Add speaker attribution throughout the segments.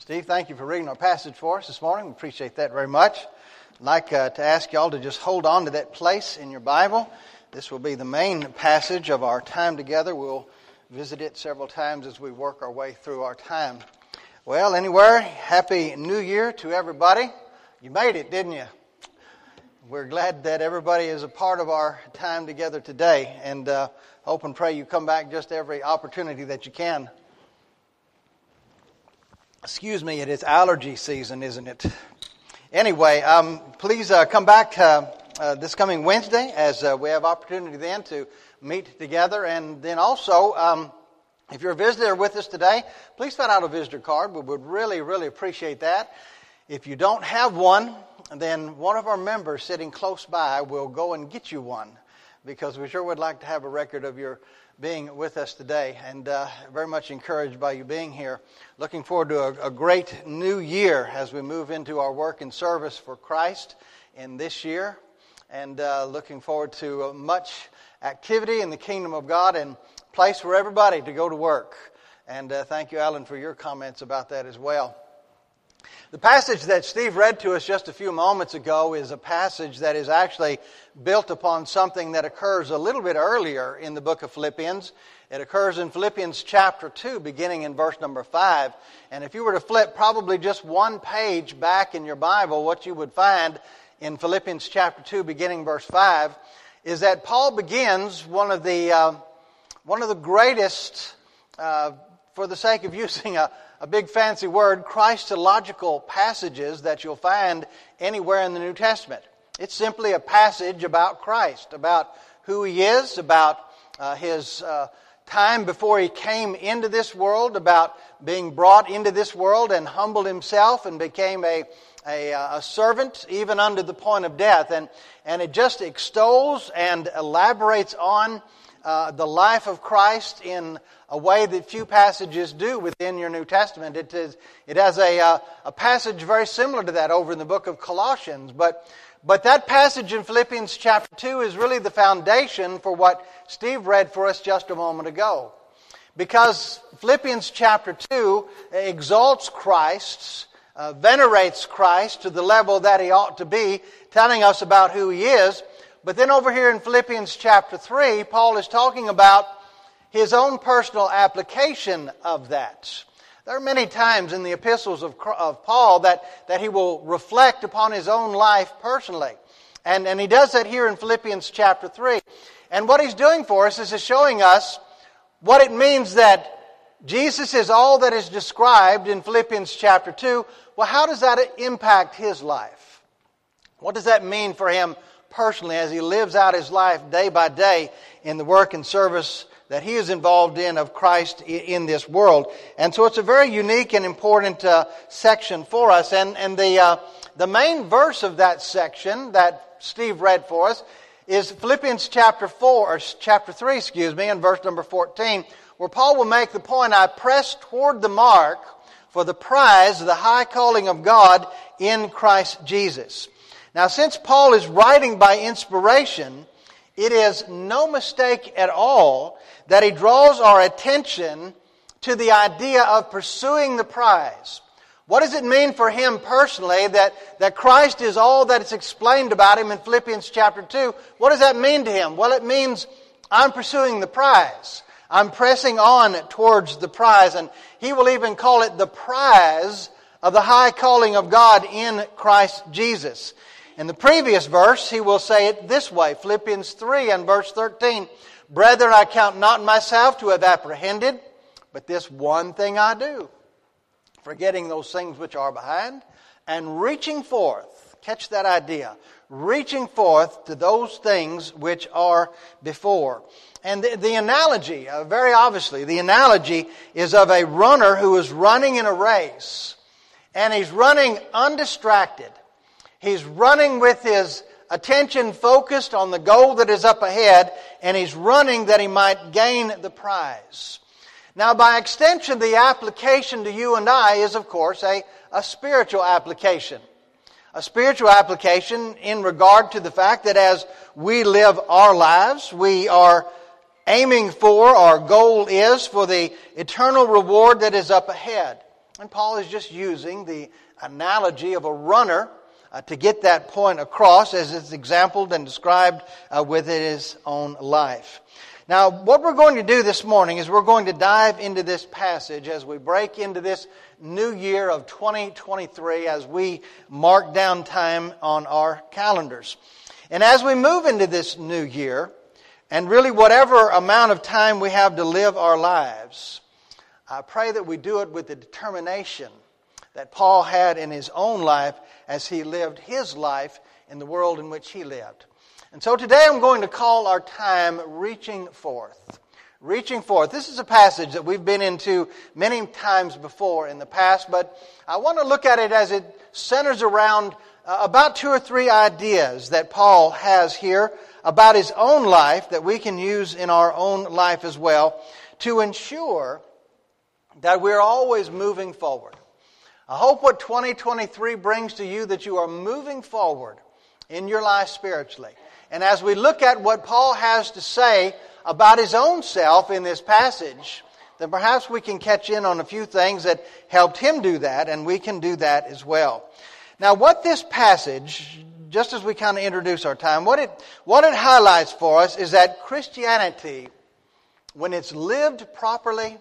Speaker 1: Steve, thank you for reading our passage for us this morning. We appreciate that very much. I'd like to ask you all to just hold on to that place in your Bible. This will be the main passage of our time together. We'll visit it several times as we work our way through our time. Well, anyway, Happy New Year to everybody. You made it, didn't you? We're glad that everybody is a part of our time together today, and hope and pray you come back just every opportunity that you can. Excuse me, it is allergy season, isn't it? Anyway, please come back this coming Wednesday as we have opportunity then to meet together. And then also, if you're a visitor with us today, please fill out a visitor card. We would really, really appreciate that. If you don't have one, then one of our members sitting close by will go and get you one, because we sure would like to have a record of your being with us today, and very much encouraged by you being here. Looking forward to a great new year as we move into our work and service for Christ in this year, and looking forward to much activity in the kingdom of God and place for everybody to go to work. And thank you, Alan, for your comments about that as well. The passage that Steve read to us just a few moments ago is a passage that is actually built upon something that occurs a little bit earlier in the book of Philippians. It occurs in Philippians chapter 2, beginning in verse number 5. And if you were to flip probably just one page back in your Bible, what you would find in Philippians chapter 2, beginning verse 5, is that Paul begins one of the greatest, for the sake of using a big fancy word, Christological passages that you'll find anywhere in the New Testament. It's simply a passage about Christ, about who He is, about His time before He came into this world, about being brought into this world and humbled Himself and became a servant even unto the point of death. And it just extols and elaborates on the life of Christ in a way that few passages do within your New Testament. It has a passage very similar to that over in the book of Colossians. But that passage in Philippians chapter 2 is really the foundation for what Steve read for us just a moment ago. Because Philippians chapter 2 exalts Christ, venerates Christ to the level that He ought to be, telling us about who He is. But then over here in Philippians chapter 3, Paul is talking about his own personal application of that. There are many times in the epistles of Paul that he will reflect upon his own life personally. And he does that here in Philippians chapter 3. And what he's doing for us is he's showing us what it means that Jesus is all that is described in Philippians chapter 2. Well, how does that impact his life? What does that mean for him personally as he lives out his life day by day in the work and service that he is involved in of Christ in this world? And so it's a very unique and important section for us. And the main verse of that section that Steve read for us is Philippians chapter 3, and verse number 14, where Paul will make the point, I press toward the mark for the prize of the high calling of God in Christ Jesus. Now, since Paul is writing by inspiration, it is no mistake at all that he draws our attention to the idea of pursuing the prize. What does it mean for him personally that Christ is all that is explained about Him in Philippians chapter 2? What does that mean to him? Well, it means I'm pursuing the prize. I'm pressing on towards the prize. And he will even call it the prize of the high calling of God in Christ Jesus. In the previous verse, he will say it this way, Philippians 3 and verse 13, Brethren, I count not myself to have apprehended, but this one thing I do, forgetting those things which are behind, and reaching forth, catch that idea, reaching forth to those things which are before. And the analogy, very obviously, the analogy is of a runner who is running in a race, and he's running undistracted. He's running with his attention focused on the goal that is up ahead, and he's running that he might gain the prize. Now, by extension, the application to you and I is, of course, a spiritual application. A spiritual application in regard to the fact that as we live our lives, we are aiming for, our goal is for the eternal reward that is up ahead. And Paul is just using the analogy of a runner to get that point across, as it's exampled and described within his own life. Now, what we're going to do this morning is we're going to dive into this passage as we break into this new year of 2023, as we mark down time on our calendars. And as we move into this new year, and really whatever amount of time we have to live our lives, I pray that we do it with the determination that Paul had in his own life as he lived his life in the world in which he lived. And so today I'm going to call our time Reaching Forth. Reaching Forth. This is a passage that we've been into many times before in the past, but I want to look at it as it centers around about 2 or 3 ideas that Paul has here about his own life that we can use in our own life as well to ensure that we're always moving forward. I hope what 2023 brings to you that you are moving forward in your life spiritually. And as we look at what Paul has to say about his own self in this passage, then perhaps we can catch in on a few things that helped him do that, and we can do that as well. Now, what this passage, just as we kind of introduce our time, what it highlights for us is that Christianity, when it's lived properly,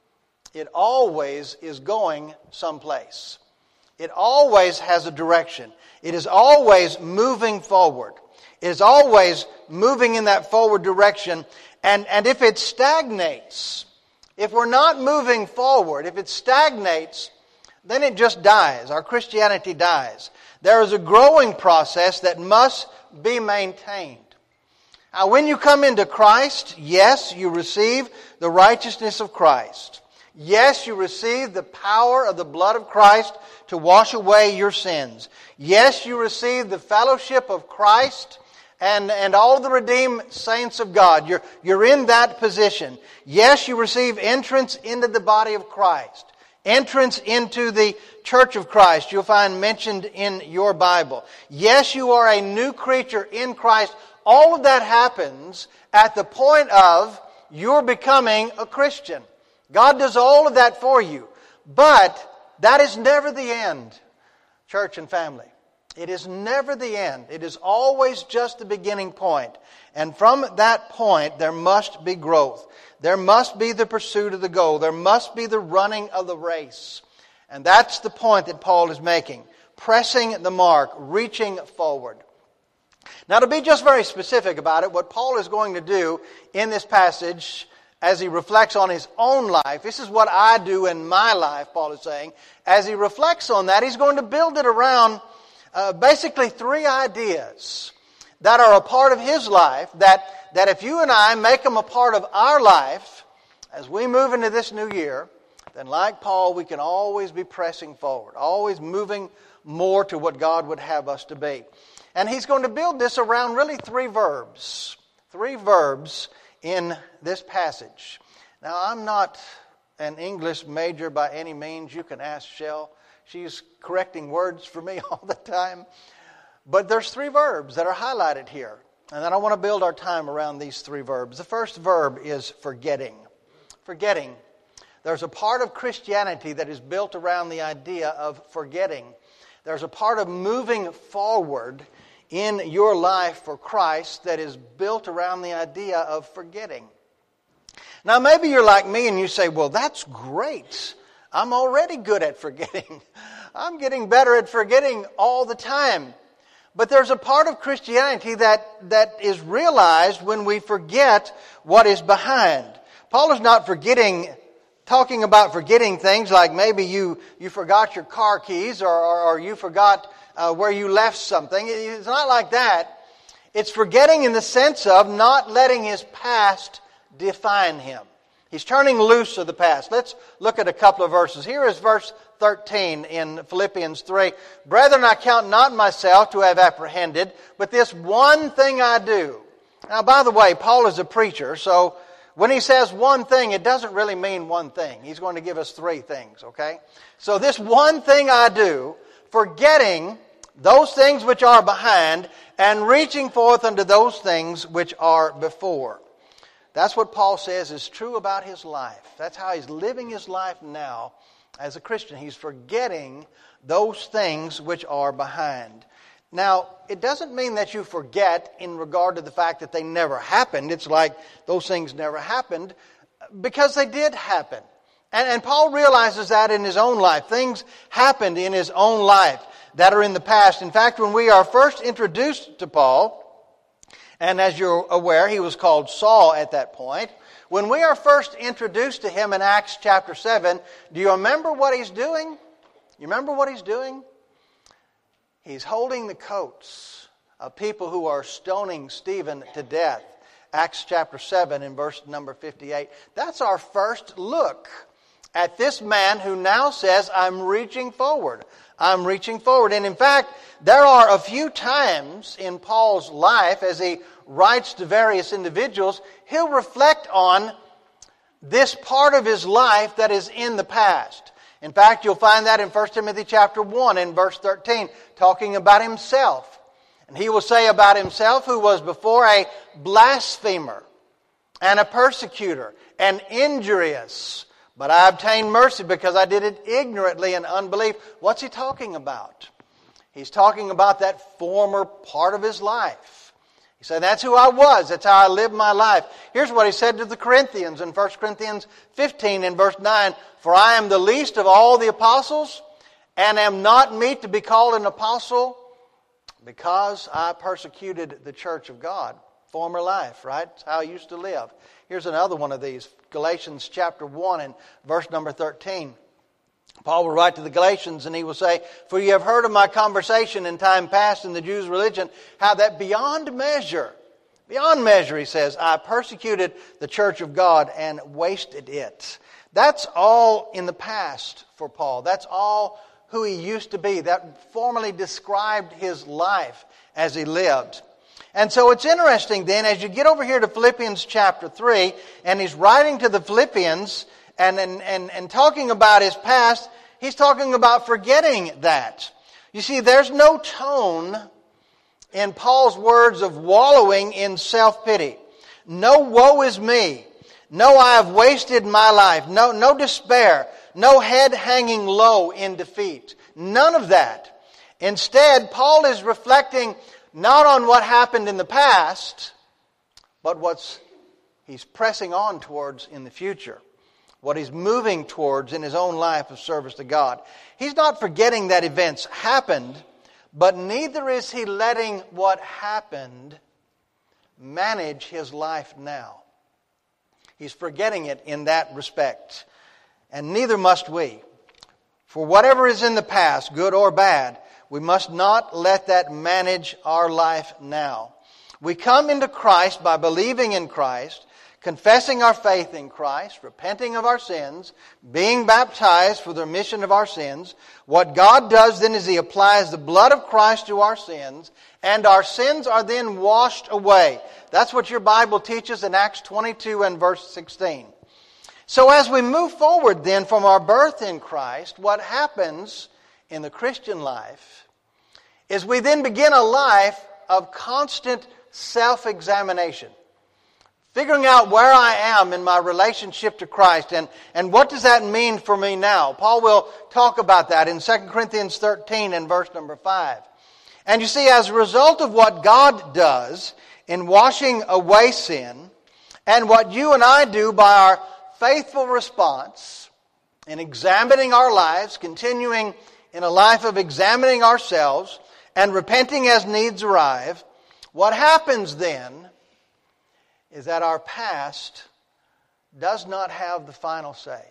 Speaker 1: it always is going someplace. It always has a direction. It is always moving forward. It is always moving in that forward direction. And if it stagnates, if we're not moving forward, if it stagnates, then it just dies. Our Christianity dies. There is a growing process that must be maintained. Now, when you come into Christ, yes, you receive the righteousness of Christ. Yes, you receive the power of the blood of Christ to wash away your sins. Yes, you receive the fellowship of Christ and all the redeemed saints of God. You're in that position. Yes, you receive entrance into the body of Christ. Entrance into the church of Christ, you'll find mentioned in your Bible. Yes, you are a new creature in Christ. All of that happens at the point of you're becoming a Christian. God does all of that for you. But that is never the end, church and family. It is never the end. It is always just the beginning point. And from that point, there must be growth. There must be the pursuit of the goal. There must be the running of the race. And that's the point that Paul is making. Pressing the mark, reaching forward. Now, to be just very specific about it, what Paul is going to do in this passage as he reflects on his own life, this is what I do in my life, Paul is saying. As he reflects on that, he's going to build it around basically 3 ideas that are a part of his life, that if you and I make them a part of our life, as we move into this new year, then like Paul, we can always be pressing forward, always moving more to what God would have us to be. And he's going to build this around really 3 verbs. 3 verbs in this passage. Now, I'm not an English major by any means. You can ask Shell. She's correcting words for me all the time. But there's 3 verbs that are highlighted here. And then I want to build our time around these 3 verbs. The first verb is forgetting. Forgetting. There's a part of Christianity that is built around the idea of forgetting. There's a part of moving forward in your life for Christ that is built around the idea of forgetting. Now, maybe you're like me and you say, well, that's great. I'm already good at forgetting. I'm getting better at forgetting all the time. But there's a part of Christianity that is realized when we forget what is behind. Paul is not talking about forgetting things like maybe you forgot your car keys or you forgot where you left something. It's not like that. It's forgetting in the sense of not letting his past define him. He's turning loose of the past. Let's look at a couple of verses. Here is verse 13 in Philippians 3. Brethren, I count not myself to have apprehended, but this one thing I do. Now, by the way, Paul is a preacher, so when he says one thing, it doesn't really mean one thing. He's going to give us 3 things, okay? So this one thing I do, forgetting those things which are behind and reaching forth unto those things which are before. That's what Paul says is true about his life. That's how he's living his life now as a Christian. He's forgetting those things which are behind. Now, it doesn't mean that you forget in regard to the fact that they never happened. It's like those things never happened, because they did happen. And Paul realizes that in his own life. Things happened in his own life that are in the past. In fact, when we are first introduced to Paul, and as you're aware, he was called Saul at that point. When we are first introduced to him in Acts chapter 7, do you remember what he's doing? You remember what he's doing? He's holding the coats of people who are stoning Stephen to death. Acts chapter 7 and verse number 58. That's our first look at this man who now says, I'm reaching forward. I'm reaching forward. And in fact, there are a few times in Paul's life, as he writes to various individuals, he'll reflect on this part of his life that is in the past. In fact, you'll find that in 1 Timothy chapter 1 and verse 13, talking about himself. And he will say about himself, who was before a blasphemer and a persecutor and injurious, but I obtained mercy because I did it ignorantly in unbelief. What's he talking about? He's talking about that former part of his life. He said, that's who I was. That's how I lived my life. Here's what he said to the Corinthians in 1 Corinthians 15 and verse 9. For I am the least of all the apostles, and am not meet to be called an apostle, because I persecuted the church of God. Former life, right? That's how I used to live. Here's another one of these. Galatians chapter 1 and verse number 13. Paul will write to the Galatians and he will say, for you have heard of my conversation in time past in the Jews' religion, how that beyond measure, he says, I persecuted the church of God and wasted it. That's all in the past for Paul. That's all who he used to be. That formally described his life as he lived. And so it's interesting then, as you get over here to Philippians chapter 3, and he's writing to the Philippians and talking about his past, he's talking about forgetting that. You see, there's no tone in Paul's words of wallowing in self-pity. No woe is me. No, I have wasted my life. No despair. No head hanging low in defeat. None of that. Instead, Paul is reflecting not on what happened in the past, but what he's pressing on towards in the future. What he's moving towards in his own life of service to God. He's not forgetting that events happened, but neither is he letting what happened manage his life now. He's forgetting it in that respect. And neither must we. For whatever is in the past, good or bad, we must not let that manage our life now. We come into Christ by believing in Christ, confessing our faith in Christ, repenting of our sins, being baptized for the remission of our sins. What God does then is He applies the blood of Christ to our sins, and our sins are then washed away. That's what your Bible teaches in Acts 22 and verse 16. So as we move forward then from our birth in Christ, what happens in the Christian life is we then begin a life of constant self-examination. Figuring out where I am in my relationship to Christ and what does that mean for me now. Paul will talk about that in 2 Corinthians 13 and verse number 5. And you see, as a result of what God does in washing away sin and what you and I do by our faithful response in examining our lives, continuing in a life of examining ourselves and repenting as needs arrive, what happens then is that our past does not have the final say.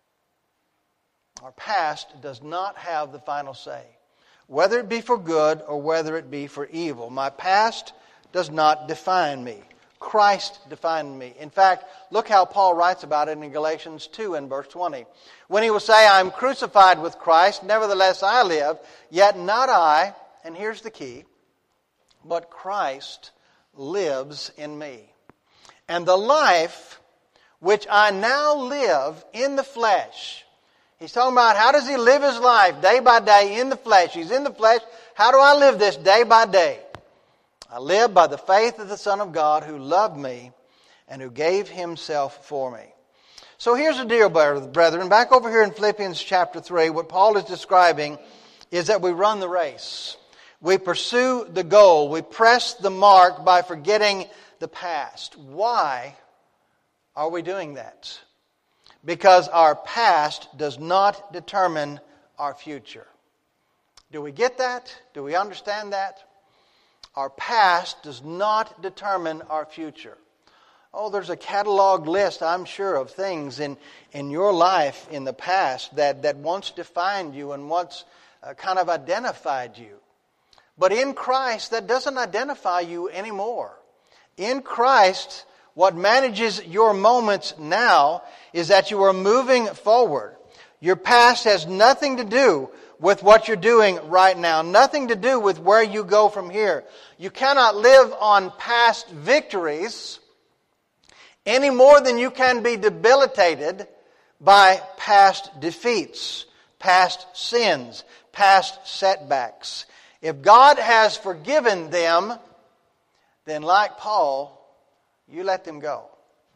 Speaker 1: Our past does not have the final say. Whether it be for good or whether it be for evil. My past does not define me. Christ defined me. In fact, look how Paul writes about it in Galatians 2 and verse 20. When he will say, I am crucified with Christ, nevertheless I live, yet not I, and here's the key, but Christ lives in me. And the life which I now live in the flesh. He's talking about how does he live his life day by day in the flesh. He's in the flesh. How do I live this day by day? I live by the faith of the Son of God who loved me and who gave himself for me. So here's the deal, brethren. Back over here in Philippians chapter 3, what Paul is describing is that we run the race. We pursue the goal. We press the mark by forgetting the past. Why are we doing that? Because our past does not determine our future. Do we get that? Do we understand that? Our past does not determine our future. Oh, there's a catalog list, I'm sure, of things in your life in the past that once defined you and once kind of identified you. But in Christ, that doesn't identify you anymore. In Christ, what manages your moments now is that you are moving forward. Your past has nothing to do with what you're doing right now. Nothing to do with where you go from here. You cannot live on past victories any more than you can be debilitated by past defeats, past sins, past setbacks. If God has forgiven them, then like Paul, you let them go.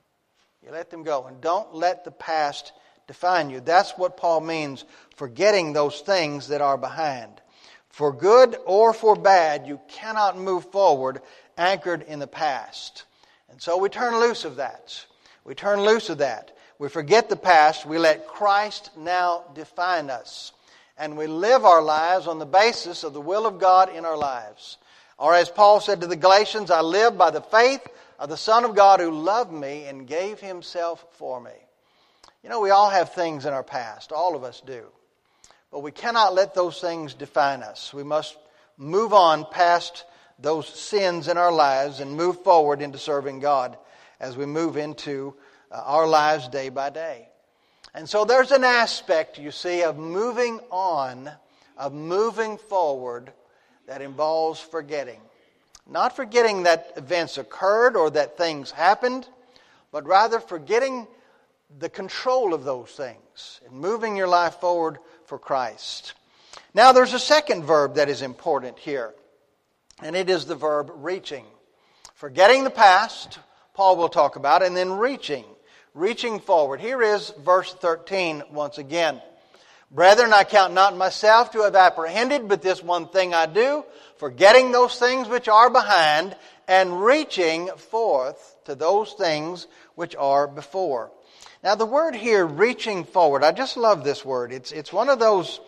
Speaker 1: You let them go. And don't let the past define you. That's what Paul means, forgetting those things that are behind. For good or for bad, you cannot move forward anchored in the past. And so we turn loose of that. We turn loose of that. We forget the past. We let Christ now define us. And we live our lives on the basis of the will of God in our lives. Or as Paul said to the Galatians, I live by the faith of the Son of God who loved me and gave Himself for me. You know, we all have things in our past. All of us do. But we cannot let those things define us. We must move on past those sins in our lives and move forward into serving God as we move into our lives day by day. And so there's an aspect, you see, of moving on, of moving forward that involves forgetting. Not forgetting that events occurred or that things happened, but rather forgetting the control of those things and moving your life forward for Christ. Now there's a second verb that is important here. And it is the verb reaching. Forgetting the past, Paul will talk about, and then reaching forward. Here is verse 13 once again. Brethren, I count not myself to have apprehended, but this one thing I do, forgetting those things which are behind, and reaching forth to those things which are before. Now the word here, reaching forward, I just love this word. It's one of those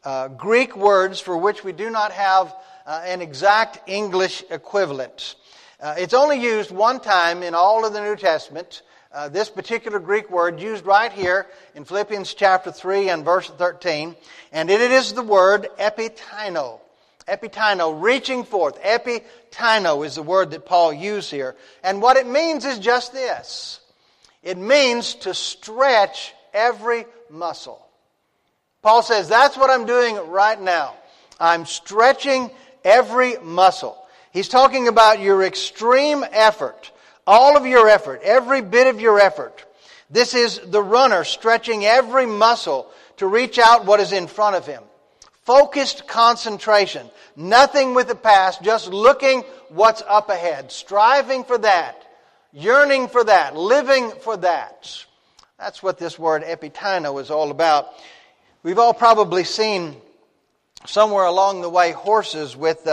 Speaker 1: Greek words for which we do not have an exact English equivalent. It's only used one time in all of the New Testament. This particular Greek word used right here in Philippians chapter 3 and verse 13. And it is the word epitaino. Epitaino, reaching forth. Epitaino is the word that Paul used here. And what it means is just this. It means to stretch every muscle. Paul says, that's what I'm doing right now. I'm stretching every muscle. He's talking about your extreme effort. All of your effort, every bit of your effort. This is the runner stretching every muscle to reach out what is in front of him. Focused concentration. Nothing with the past, just looking what's up ahead. Striving for that. Yearning for that. Living for that. That's what this word epitaino is all about. We've all probably seen somewhere along the way horses with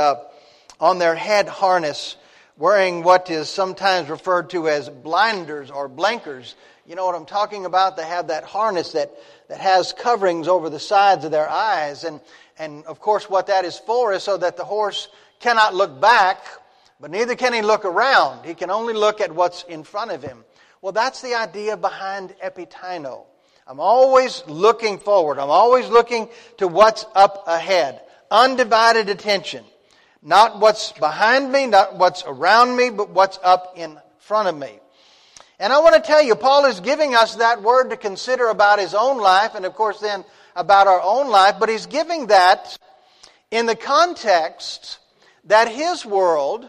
Speaker 1: on their head harness wearing what is sometimes referred to as blinders or blinkers. You know what I'm talking about? They have that harness that has coverings over the sides of their eyes. And of course what that is for is so that the horse cannot look back, but neither can he look around. He can only look at what's in front of him. Well, that's the idea behind epitaino. I'm always looking forward. I'm always looking to what's up ahead. Undivided attention. Not what's behind me, not what's around me, but what's up in front of me. And I want to tell you, Paul is giving us that word to consider about his own life, and of course then about our own life, but he's giving that in the context that his world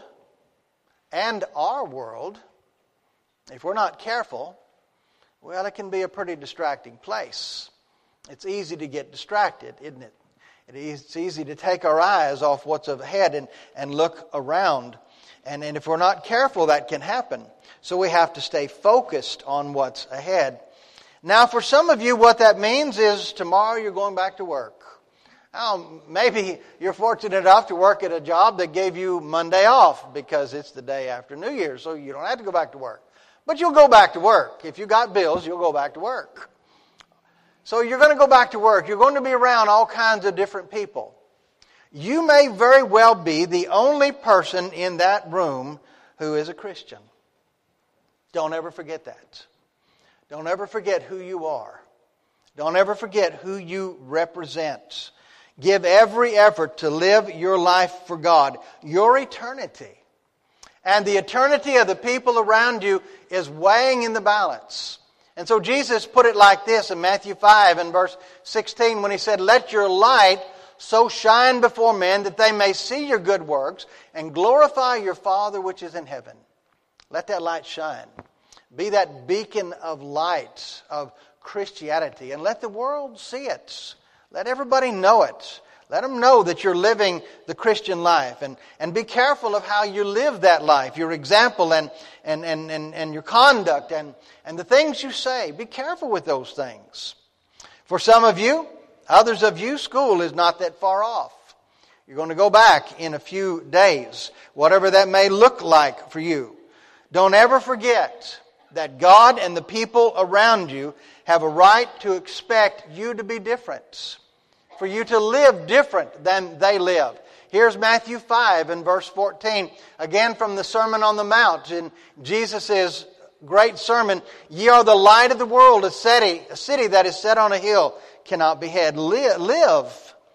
Speaker 1: and our world, if we're not careful, well, it can be a pretty distracting place. It's easy to get distracted, isn't it? It's easy to take our eyes off what's ahead and look around. And if we're not careful, that can happen. So we have to stay focused on what's ahead. Now, for some of you, what that means is tomorrow you're going back to work. Maybe you're fortunate enough to work at a job that gave you Monday off because it's the day after New Year's, so you don't have to go back to work. But you'll go back to work. If you got bills, you'll go back to work. So you're going to go back to work. You're going to be around all kinds of different people. You may very well be the only person in that room who is a Christian. Don't ever forget that. Don't ever forget who you are. Don't ever forget who you represent. Give every effort to live your life for God, your eternity. And the eternity of the people around you is weighing in the balance. And so Jesus put it like this in Matthew 5 and verse 16 when He said, "Let your light so shine before men that they may see your good works and glorify your Father which is in heaven." Let that light shine. Be that beacon of light of Christianity, and let the world see it. Let everybody know it. Let them know that you're living the Christian life. And be careful of how you live that life, your example and your conduct and the things you say. Be careful with those things. For some of you, others of you, school is not that far off. You're going to go back in a few days, whatever that may look like for you. Don't ever forget that God and the people around you have a right to expect you to be different, for you to live different than they live. Here's Matthew 5 and verse 14, again from the Sermon on the Mount, in Jesus' great sermon. "Ye are the light of the world, a city that is set on a hill cannot be hid." Live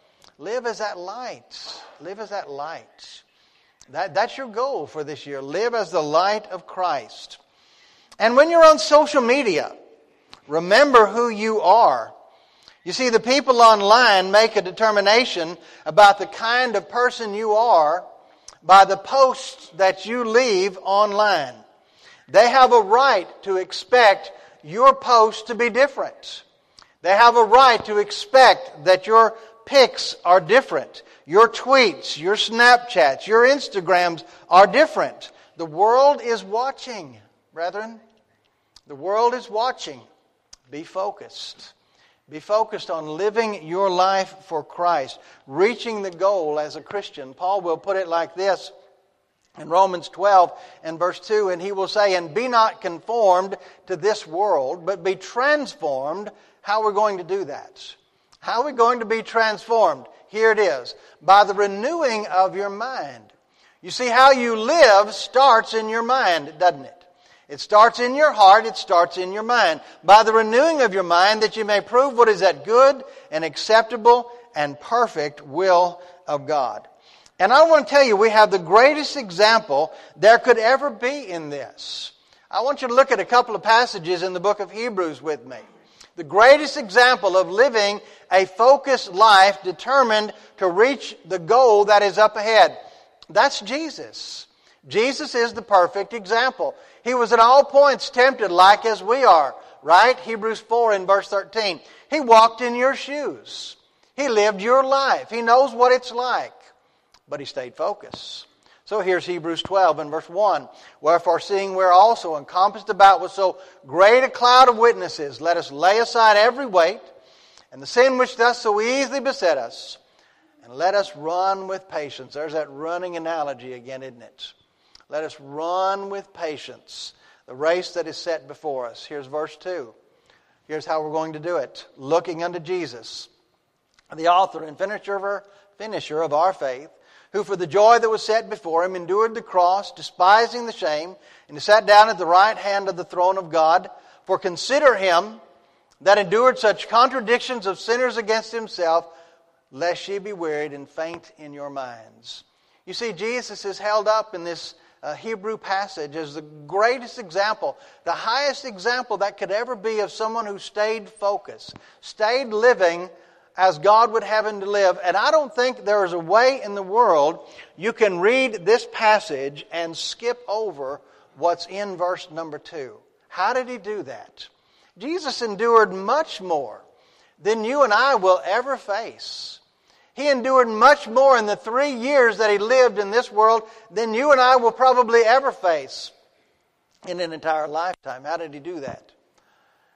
Speaker 1: as that light. Live as that light. That's your goal for this year. Live as the light of Christ. And when you're on social media, remember who you are. You see, the people online make a determination about the kind of person you are by the posts that you leave online. They have a right to expect your posts to be different. They have a right to expect that your pics are different. Your tweets, your Snapchats, your Instagrams are different. The world is watching, brethren. The world is watching. Be focused. Be focused on living your life for Christ, reaching the goal as a Christian. Paul will put it like this in Romans 12 and verse 2, and he will say, "And be not conformed to this world, but be transformed." How are we going to do that? How are we going to be transformed? Here it is. By the renewing of your mind. You see, how you live starts in your mind, doesn't it? It starts in your heart. It starts in your mind. By the renewing of your mind, that you may prove what is that good and acceptable and perfect will of God. And I want to tell you, we have the greatest example there could ever be in this. I want you to look at a couple of passages in the book of Hebrews with me. The greatest example of living a focused life determined to reach the goal that is up ahead. That's Jesus. Jesus is the perfect example. He was at all points tempted like as we are, right? Hebrews 4 and verse 13. He walked in your shoes. He lived your life. He knows what it's like. But He stayed focused. So here's Hebrews 12 and verse 1. "Wherefore, seeing we are also encompassed about with so great a cloud of witnesses, let us lay aside every weight and the sin which doth so easily beset us, and let us run with patience." There's that running analogy again, isn't it? Let us run with patience the race that is set before us. Here's verse 2. Here's how we're going to do it. "Looking unto Jesus, the author and finisher of our faith, who for the joy that was set before Him endured the cross, despising the shame, and sat down at the right hand of the throne of God. For consider Him that endured such contradictions of sinners against Himself, lest ye be wearied and faint in your minds." You see, Jesus is held up in this Hebrew passage as the greatest example, the highest example that could ever be of someone who stayed focused, stayed living as God would have him to live. And I don't think there is a way in the world you can read this passage and skip over what's in verse number 2. How did He do that? Jesus endured much more than you and I will ever face. He endured much more in the 3 years that He lived in this world than you and I will probably ever face in an entire lifetime. How did He do that?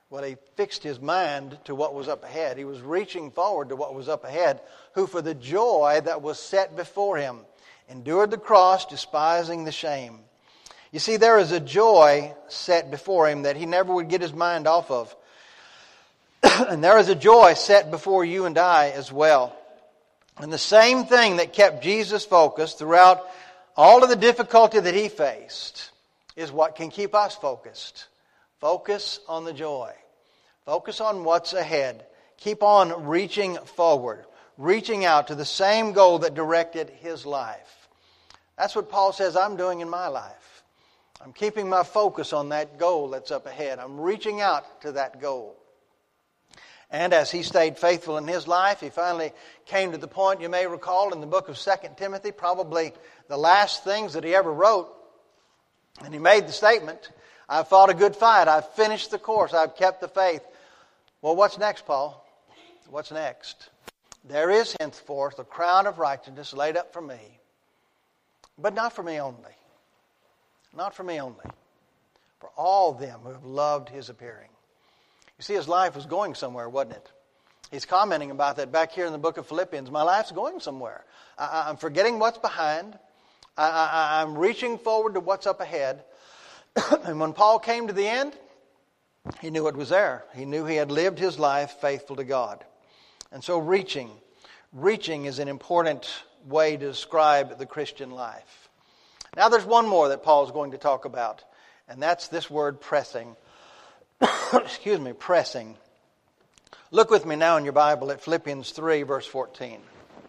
Speaker 1: Well, he fixed his mind to what was up ahead. He was reaching forward to what was up ahead, who for the joy that was set before him endured the cross, despising the shame. You see, there is a joy set before him that he never would get his mind off of. And there is a joy set before you and I as well. And the same thing that kept Jesus focused throughout all of the difficulty that he faced is what can keep us focused. Focus on the joy. Focus on what's ahead. Keep on reaching forward, reaching out to the same goal that directed his life. That's what Paul says I'm doing in my life. I'm keeping my focus on that goal that's up ahead. I'm reaching out to that goal. And as he stayed faithful in his life, he finally came to the point, you may recall, in the book of 2 Timothy, probably the last things that he ever wrote. And he made the statement, I've fought a good fight. I've finished the course. I've kept the faith. Well, what's next, Paul? What's next? There is henceforth a crown of righteousness laid up for me. But not for me only. Not for me only. For all them who have loved his appearing. You see, his life was going somewhere, wasn't it? He's commenting about that back here in the book of Philippians. My life's going somewhere. I'm forgetting what's behind. I'm reaching forward to what's up ahead. And when Paul came to the end, he knew it was there. He knew he had lived his life faithful to God. And so reaching is an important way to describe the Christian life. Now there's one more that Paul's going to talk about, and that's this word pressing. Pressing. Look with me now in your Bible at Philippians 3, verse 14.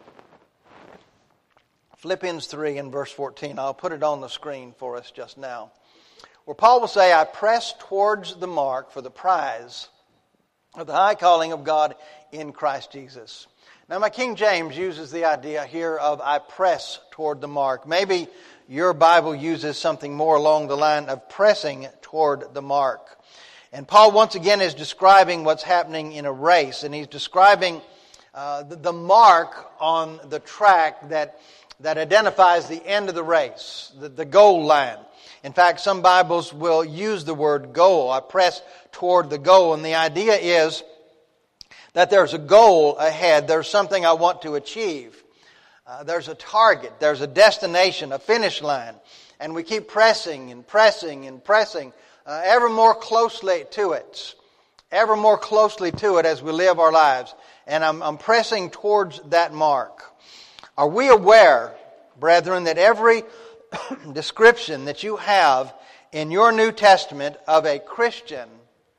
Speaker 1: Philippians 3 and verse 14. I'll put it on the screen for us just now. Where Paul will say, I press towards the mark for the prize of the high calling of God in Christ Jesus. Now my King James uses the idea here of I press toward the mark. Maybe your Bible uses something more along the line of pressing toward the mark. And Paul once again is describing what's happening in a race. And he's describing the mark on the track that identifies the end of the race, the goal line. In fact, some Bibles will use the word goal. I press toward the goal. And the idea is that there's a goal ahead. There's something I want to achieve. There's a target. There's a destination, a finish line. And we keep pressing and pressing and pressing ever more closely to it. Ever more closely to it as we live our lives. And I'm pressing towards that mark. Are we aware, brethren, that every description that you have in your New Testament of a Christian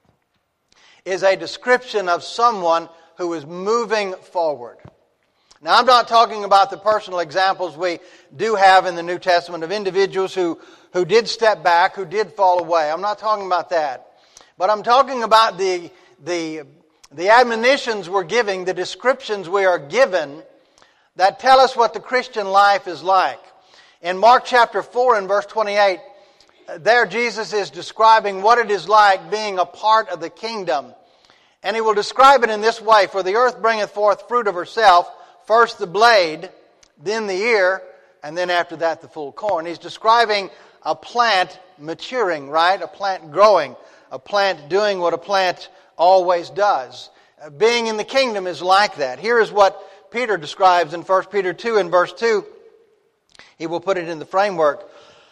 Speaker 1: is a description of someone who is moving forward? Now, I'm not talking about the personal examples we do have in the New Testament of individuals who did step back, who did fall away. I'm not talking about that. But I'm talking about the admonitions we're giving, the descriptions we are given that tell us what the Christian life is like. In Mark chapter 4 and verse 28, there Jesus is describing what it is like being a part of the kingdom. And he will describe it in this way, for the earth bringeth forth fruit of herself, first the blade, then the ear, and then after that the full corn. He's describing a plant maturing, right? A plant growing, a plant doing what a plant always does. Being in the kingdom is like that. Here is what Peter describes in 1 Peter 2 and verse 2. He will put it in the framework,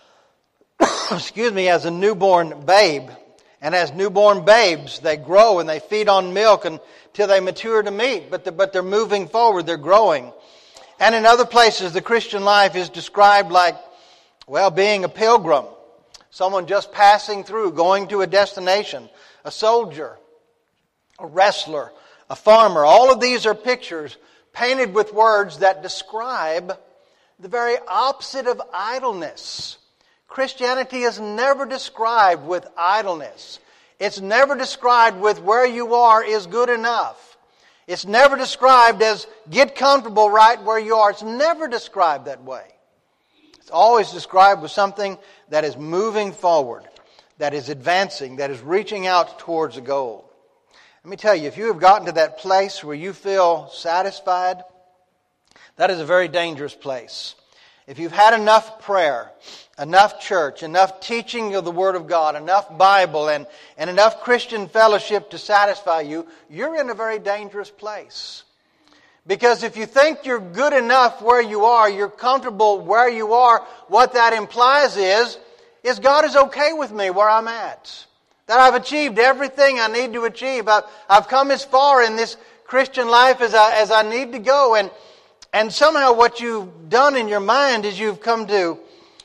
Speaker 1: as a newborn babe. And as newborn babes, they grow and they feed on milk until they mature to meat. But they're moving forward, they're growing. And in other places, the Christian life is described like, being a pilgrim. Someone just passing through, going to a destination. A soldier, a wrestler, a farmer. All of these are pictures painted with words that describe the very opposite of idleness. Christianity is never described with idleness. It's never described with where you are is good enough. It's never described as get comfortable right where you are. It's never described that way. It's always described with something that is moving forward, that is advancing, that is reaching out towards a goal. Let me tell you, if you have gotten to that place where you feel satisfied, that is a very dangerous place. if you've had enough prayer, enough church, enough teaching of the Word of God, enough Bible, and enough Christian fellowship to satisfy you, you're in a very dangerous place. Because if you think you're good enough where you are, you're comfortable where you are, what that implies is God is okay with me where I'm at. That I've achieved everything I need to achieve. I've come as far in this Christian life as I need to go. And somehow what you've done in your mind is you've come to,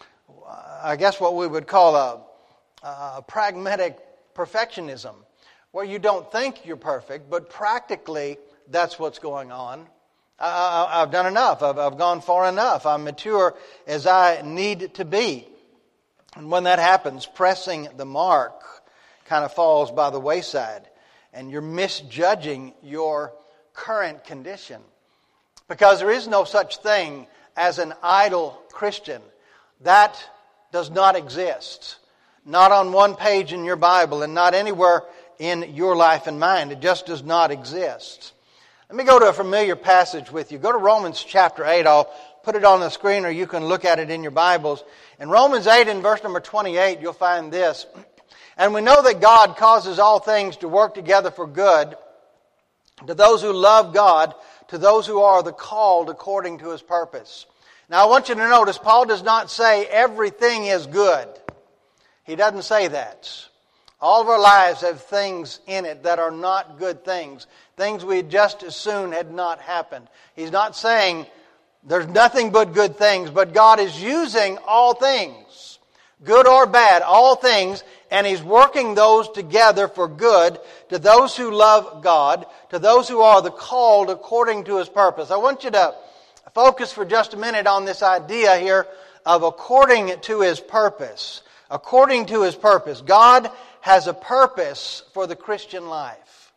Speaker 1: I guess what we would call a pragmatic perfectionism, where you don't think you're perfect, but practically that's what's going on. I've done enough. I've gone far enough. I'm mature as I need to be. And when that happens, pressing the mark kind of falls by the wayside, and you're misjudging your current condition. Because there is no such thing as an idle Christian. That does not exist. Not on one page in your Bible and not anywhere in your life and mind. It just does not exist. Let me go to a familiar passage with you. Go to Romans chapter 8. I'll put it on the screen or you can look at it in your Bibles. In Romans 8 in verse number 28, you'll find this. And we know that God causes all things to work together for good to those who love God, to those who are the called according to His purpose. Now I want you to notice, Paul does not say everything is good. He doesn't say that. All of our lives have things in it that are not good things. Things we just as soon had not happened. He's not saying there's nothing but good things, but God is using all things, good or bad, all things, and He's working those together for good to those who love God, to those who are the called according to His purpose. I want you to focus for just a minute on this idea here of according to His purpose. According to His purpose. God has a purpose for the Christian life.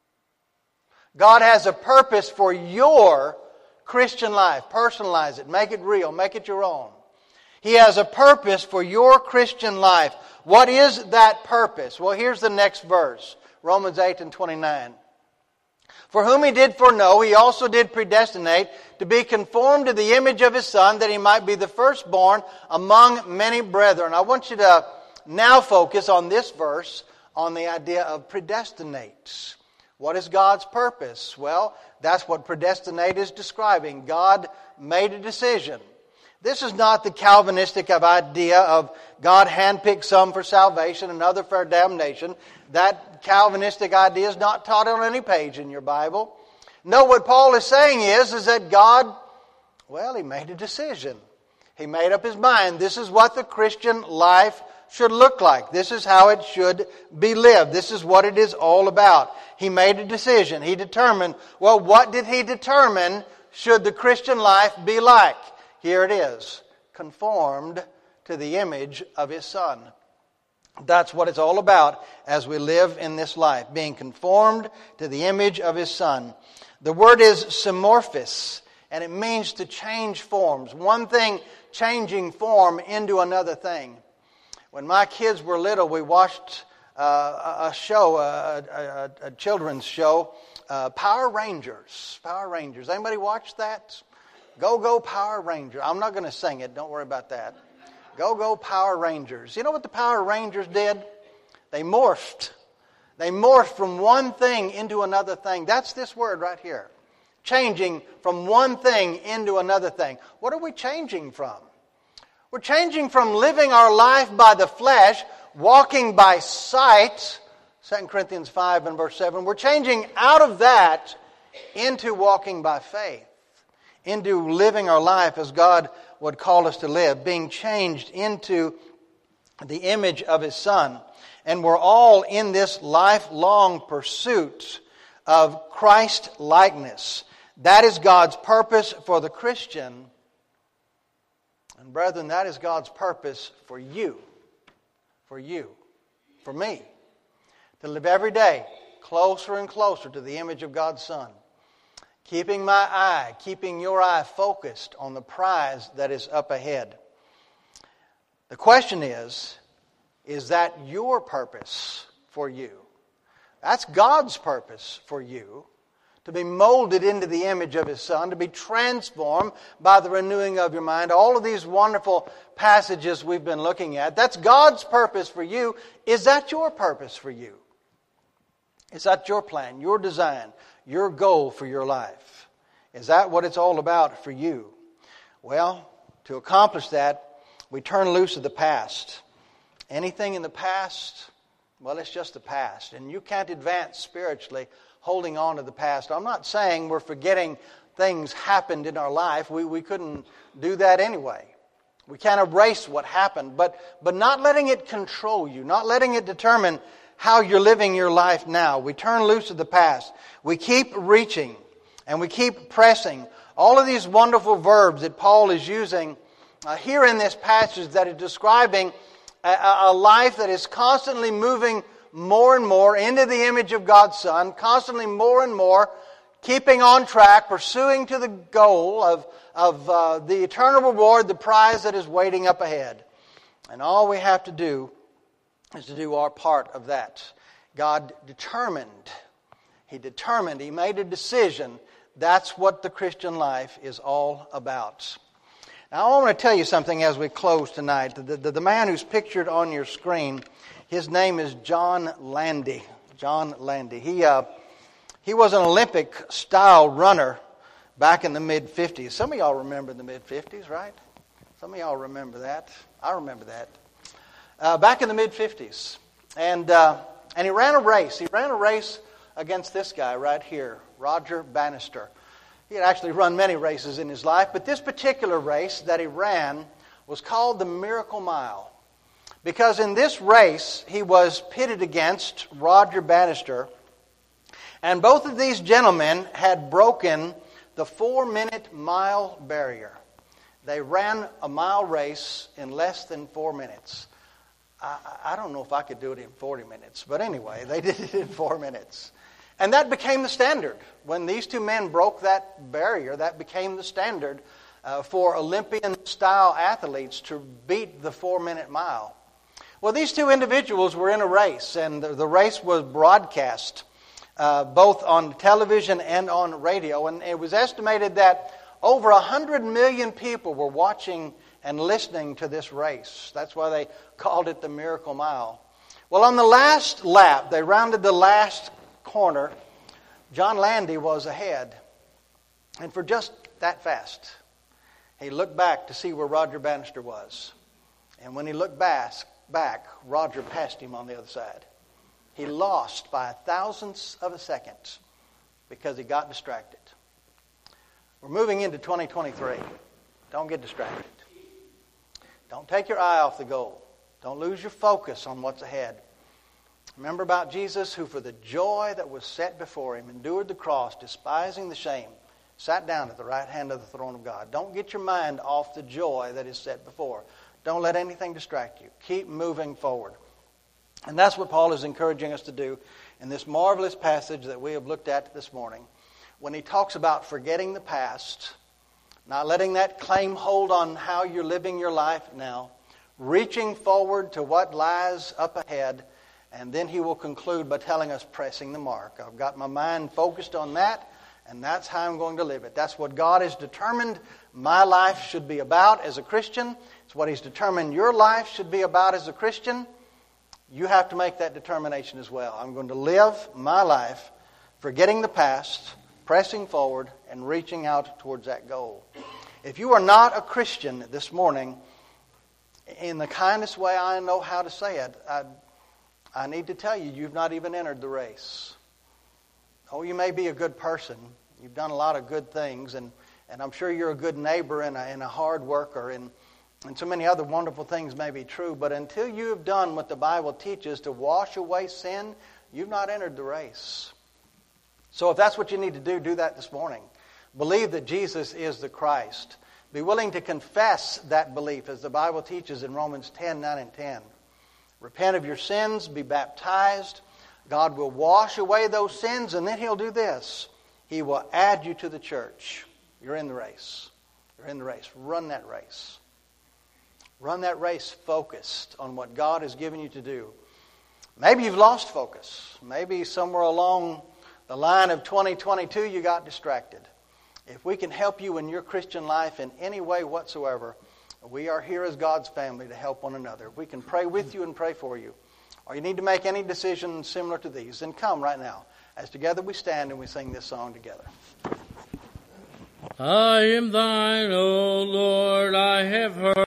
Speaker 1: God has a purpose for your Christian life. Personalize it. Make it real. Make it your own. He has a purpose for your Christian life. What is that purpose? Well, here's the next verse. Romans 8 and 29. For whom He did foreknow, He also did predestinate to be conformed to the image of His Son, that He might be the firstborn among many brethren. I want you to now focus on this verse, on the idea of predestinate. What is God's purpose? Well, that's what predestinate is describing. God made a decision. This is not the Calvinistic idea of God handpicked some for salvation and other for damnation. That Calvinistic idea is not taught on any page in your Bible. No, what Paul is saying is that God, well, He made a decision. He made up His mind. This is what the Christian life should look like. This is how it should be lived. This is what it is all about. He made a decision. He determined, well, what did He determine should the Christian life be like? Here it is, conformed to the image of His Son. That's what it's all about as we live in this life, being conformed to the image of His Son. The word is simorphos, and it means to change forms. One thing changing form into another thing. When my kids were little, we watched a show, a children's show, Power Rangers. Power Rangers. Anybody watch that? Go Power Rangers. I'm not going to sing it. Don't worry about that. Go Power Rangers. You know what the Power Rangers did? They morphed. They morphed from one thing into another thing. That's this word right here. Changing from one thing into another thing. What are we changing from? We're changing from living our life by the flesh, walking by sight, 2 Corinthians 5 and verse 7. We're changing out of that into walking by faith, into living our life as God would call us to live, being changed into the image of His Son. And we're all in this lifelong pursuit of Christ-likeness. That is God's purpose for the Christian. And brethren, that is God's purpose for you, for me, to live every day closer and closer to the image of God's Son. Keeping your eye focused on the prize that is up ahead. The question is that your purpose for you? That's God's purpose for you, to be molded into the image of His Son, to be transformed by the renewing of your mind. All of these wonderful passages we've been looking at. That's God's purpose for you. Is that your purpose for you? Is that your plan, your design, your goal for your life? Is that what it's all about for you? Well, to accomplish that, we turn loose of the past. Anything in the past, well, it's just the past. And you can't advance spiritually holding on to the past. I'm not saying we're forgetting things happened in our life. We couldn't do that anyway. We can't erase what happened, but not letting it control you, not letting it determine how you're living your life now. We turn loose of the past. We keep reaching and we keep pressing. All of these wonderful verbs that Paul is using here in this passage that is describing a life that is constantly moving more and more into the image of God's Son, constantly more and more keeping on track, pursuing to the goal of the eternal reward, the prize that is waiting up ahead. And all we have to do is to do our part of that. God determined, He made a decision. That's what the Christian life is all about. Now I want to tell you something as we close tonight. The man who's pictured on your screen, his name is John Landy. John Landy. He was an Olympic-style runner back in the mid-50s. Some of y'all remember the mid-50s, right? Some of y'all remember that. I remember that. Back in the mid-50s. And he ran a race. He ran a race against this guy right here, Roger Bannister. He had actually run many races in his life, but this particular race that he ran was called the Miracle Mile. Because in this race, he was pitted against Roger Bannister, and both of these gentlemen had broken the 4-minute mile barrier. They ran a mile race in less than 4 minutes. I don't know if I could do it in 40 minutes, but anyway, they did it in 4 minutes. And that became the standard. When these two men broke that barrier, that became the standard for Olympian-style athletes to beat the 4-minute mile. Well, these two individuals were in a race, and the race was broadcast both on television and on radio. And it was estimated that over 100 million people were watching and listening to this race. That's why they called it the Miracle Mile. Well, on the last lap, they rounded the last corner. John Landy was ahead. And for just that fast, he looked back to see where Roger Bannister was. And when he looked back, Roger passed him on the other side. He lost by 1,000th of a second because he got distracted. We're moving into 2023. Don't get distracted. Don't take your eye off the goal. Don't lose your focus on what's ahead. Remember about Jesus, who for the joy that was set before Him endured the cross, despising the shame, sat down at the right hand of the throne of God. Don't get your mind off the joy that is set before. Don't let anything distract you. Keep moving forward. And that's what Paul is encouraging us to do in this marvelous passage that we have looked at this morning. When he talks about forgetting the past, not letting that claim hold on how you're living your life now, reaching forward to what lies up ahead, and then he will conclude by telling us pressing the mark. I've got my mind focused on that, and that's how I'm going to live it. That's what God has determined my life should be about as a Christian. It's what He's determined your life should be about as a Christian. You have to make that determination as well. I'm going to live my life forgetting the past, pressing forward, and reaching out towards that goal. If you are not a Christian this morning, in the kindest way I know how to say it, I need to tell you, you've not even entered the race. Oh, you may be a good person. You've done a lot of good things, and I'm sure you're a good neighbor and a hard worker, and so many other wonderful things may be true, but until you have done what the Bible teaches to wash away sin, you've not entered the race. So if that's what you need to do that this morning. Believe that Jesus is the Christ. Be willing to confess that belief, as the Bible teaches in Romans 10, 9, and 10. Repent of your sins, be baptized. God will wash away those sins, and then He'll do this. He will add you to the church. You're in the race. You're in the race. Run that race. Run that race focused on what God has given you to do. Maybe you've lost focus. Maybe somewhere along the line of 2022, you got distracted. If we can help you in your Christian life in any way whatsoever, we are here as God's family to help one another. If we can pray with you and pray for you, or you need to make any decision similar to these, then come right now. As together we stand and we sing this song together.
Speaker 2: I am thine, O Lord, I have heard.